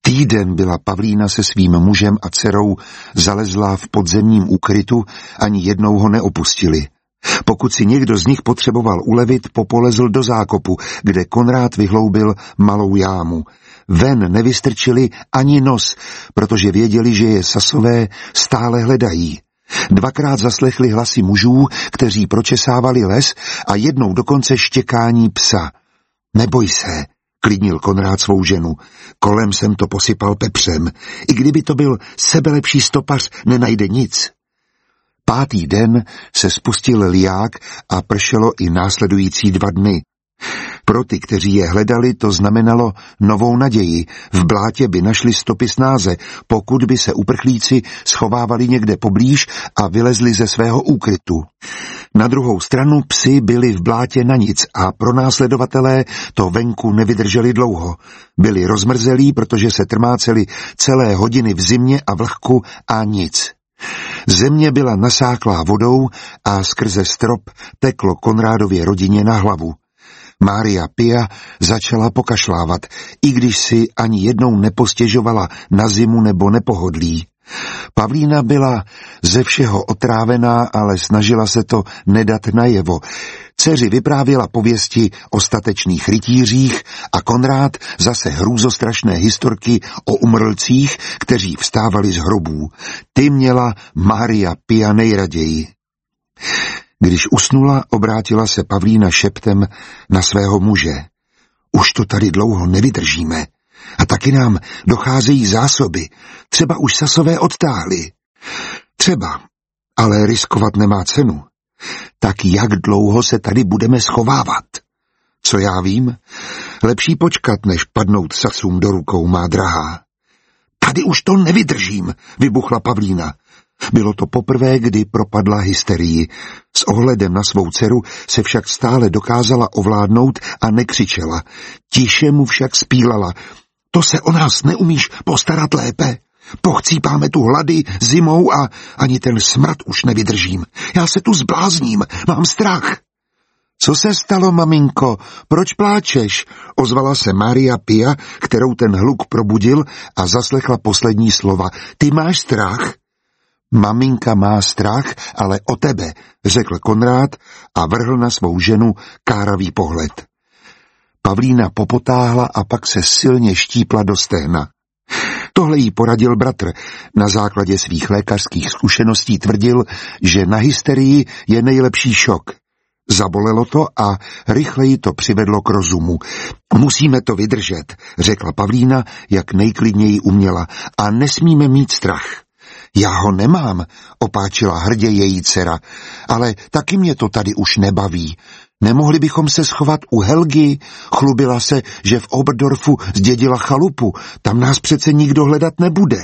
Týden byla Pavlína se svým mužem a dcerou zalezlá v podzemním úkrytu, ani jednou ho neopustili. Pokud si někdo z nich potřeboval ulevit, popolezl do zákopu, kde Konrád vyhloubil malou jámu. Ven nevystrčili ani nos, protože věděli, že je Sasové stále hledají. Dvakrát zaslechli hlasy mužů, kteří pročesávali les, a jednou dokonce štěkání psa. Neboj se, klidnil Konrád svou ženu. Kolem jsem to posypal pepřem. I kdyby to byl sebelepší stopař, nenajde nic. 5. den se spustil liják a pršelo i následující 2 dny. Pro ty, kteří je hledali, to znamenalo novou naději. V blátě by našli stopy snáze, pokud by se uprchlíci schovávali někde poblíž a vylezli ze svého úkrytu. Na druhou stranu psi byli v blátě na nic a pronásledovatelé to venku nevydrželi dlouho. Byli rozmrzelí, protože se trmáceli celé hodiny v zimě a vlhku a nic. Země byla nasáklá vodou a skrze strop teklo Konrádově rodině na hlavu. Mária Pia začala pokašlávat, i když si ani jednou nepostěžovala na zimu nebo nepohodlí. Pavlína byla ze všeho otrávená, ale snažila se to nedat najevo. Dceři vyprávěla pověsti o statečných rytířích a Konrád zase hrůzostrašné historky o umrlcích, kteří vstávali z hrobů. Ty měla Mária Pia nejraději. Když usnula, obrátila se Pavlína šeptem na svého muže. Už to tady dlouho nevydržíme. A taky nám docházejí zásoby. Třeba už Sasové odtáhli. Třeba, ale riskovat nemá cenu. Tak jak dlouho se tady budeme schovávat? Co já vím? Lepší počkat, než padnout Sasům do rukou, má drahá. Tady už to nevydržím, vybuchla Pavlína. Bylo to poprvé, kdy propadla hysterii. S ohledem na svou dceru se však stále dokázala ovládnout a nekřičela. Tiše mu však spílala. To se o nás neumíš postarat lépe. Pochcípáme tu hlady zimou a ani ten smrad už nevydržím. Já se tu zblázním, mám strach. Co se stalo, maminko? Proč pláčeš? Ozvala se Mária Pia, kterou ten hluk probudil, a zaslechla poslední slova. Ty máš strach? Maminka má strach, ale o tebe, řekl Konrád a vrhl na svou ženu káravý pohled. Pavlína popotáhla a pak se silně štípla do stehna. Tohle jí poradil bratr. Na základě svých lékařských zkušeností tvrdil, že na hysterii je nejlepší šok. Zabolelo to a rychleji to přivedlo k rozumu. Musíme to vydržet, řekla Pavlína, jak nejklidněji uměla, a nesmíme mít strach. Já ho nemám, opáčila hrdě její dcera, ale taky mě to tady už nebaví. Nemohli bychom se schovat u Helgy? Chlubila se, že v Oberdorfu zdědila chalupu, tam nás přece nikdo hledat nebude.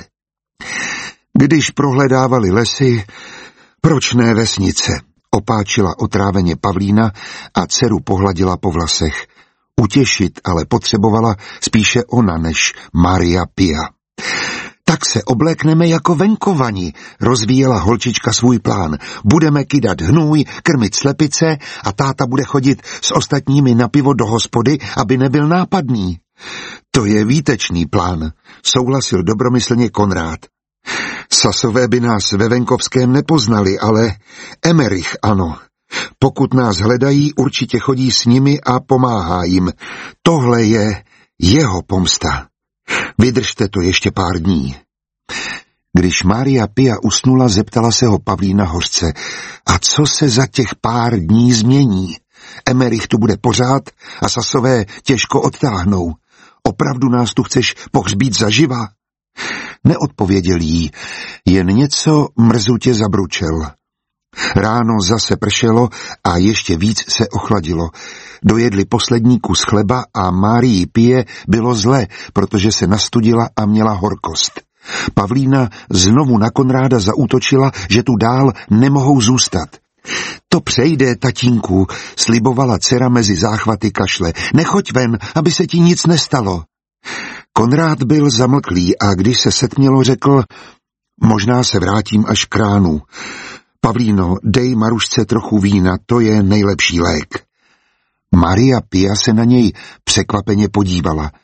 Když prohledávali lesy, proč ne vesnice? Opáčila otráveně Pavlína a dceru pohladila po vlasech. Utěšit ale potřebovala spíše ona než Mária Pia. Tak se oblékneme jako venkovani, rozvíjela holčička svůj plán. Budeme kydat hnůj, krmit slepice a táta bude chodit s ostatními na pivo do hospody, aby nebyl nápadný. To je výtečný plán, souhlasil dobromyslně Konrád. Sasové by nás ve venkovském nepoznali, ale Emerich ano. Pokud nás hledají, určitě chodí s nimi a pomáhá jim. Tohle je jeho pomsta. Vydržte to ještě pár dní. Když Mária Pia usnula, zeptala se ho Pavlína hořce. A co se za těch pár dní změní? Emerich tu bude pořád a Sasové těžko odtáhnou. Opravdu nás tu chceš pohřbít zaživa? Neodpověděl jí, jen něco mrzutě zabručel. Ráno zase pršelo a ještě víc se ochladilo. Dojedli poslední kus chleba a Márii Pie bylo zle, protože se nastudila a měla horkost. Pavlína znovu na Konráda zaútočila, že tu dál nemohou zůstat. To přejde, tatínku, slibovala dcera mezi záchvaty kašle. Nechoď ven, aby se ti nic nestalo. Konrád byl zamlklý a když se setmělo, řekl, možná se vrátím až k ránu. Pavlíno, dej Marušce trochu vína, to je nejlepší lék. Mária Pia se na něj překvapeně podívala.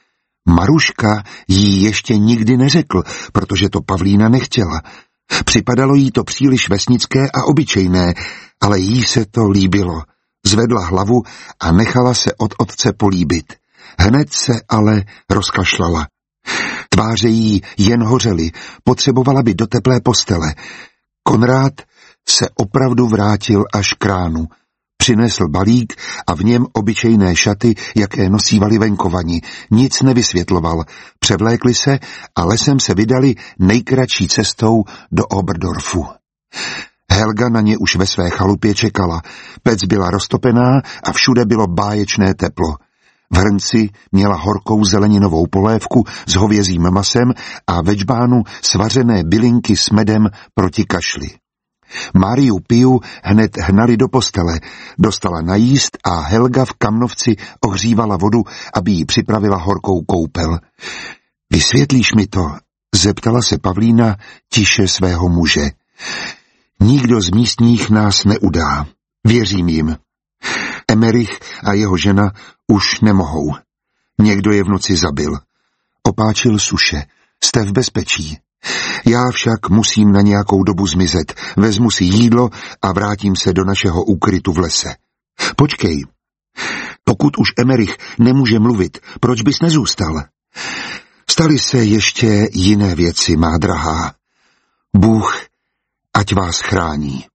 Maruška jí ještě nikdy neřekl, protože to Pavlína nechtěla. Připadalo jí to příliš vesnické a obyčejné, ale jí se to líbilo. Zvedla hlavu a nechala se od otce políbit. Hned se ale rozkašlala. Tváře jí jen hořely, potřebovala by do teplé postele. Konrád se opravdu vrátil až k ránu. Přinesl balík a v něm obyčejné šaty, jaké nosívali venkovani. Nic nevysvětloval. Převlékli se a lesem se vydali nejkratší cestou do Oberdorfu. Helga na ně už ve své chalupě čekala. Pec byla roztopená a všude bylo báječné teplo. V hrnci měla horkou zeleninovou polévku s hovězím masem a ve džbánu svařené bylinky s medem proti kašli. Máriu Piu hned hnali do postele, dostala najíst a Helga v Kamnovci ohřívala vodu, aby jí připravila horkou koupel. Vysvětlíš mi to? Zeptala se Pavlína tiše svého muže. Nikdo z místních nás neudá. Věřím jim. Emerich a jeho žena už nemohou. Někdo je v noci zabil. Opáčil suše. Jste v bezpečí. Já však musím na nějakou dobu zmizet. Vezmu si jídlo a vrátím se do našeho úkrytu v lese. Počkej. Pokud už Emerich nemůže mluvit, proč bys nezůstal? Staly se ještě jiné věci, má drahá. Bůh ať vás chrání.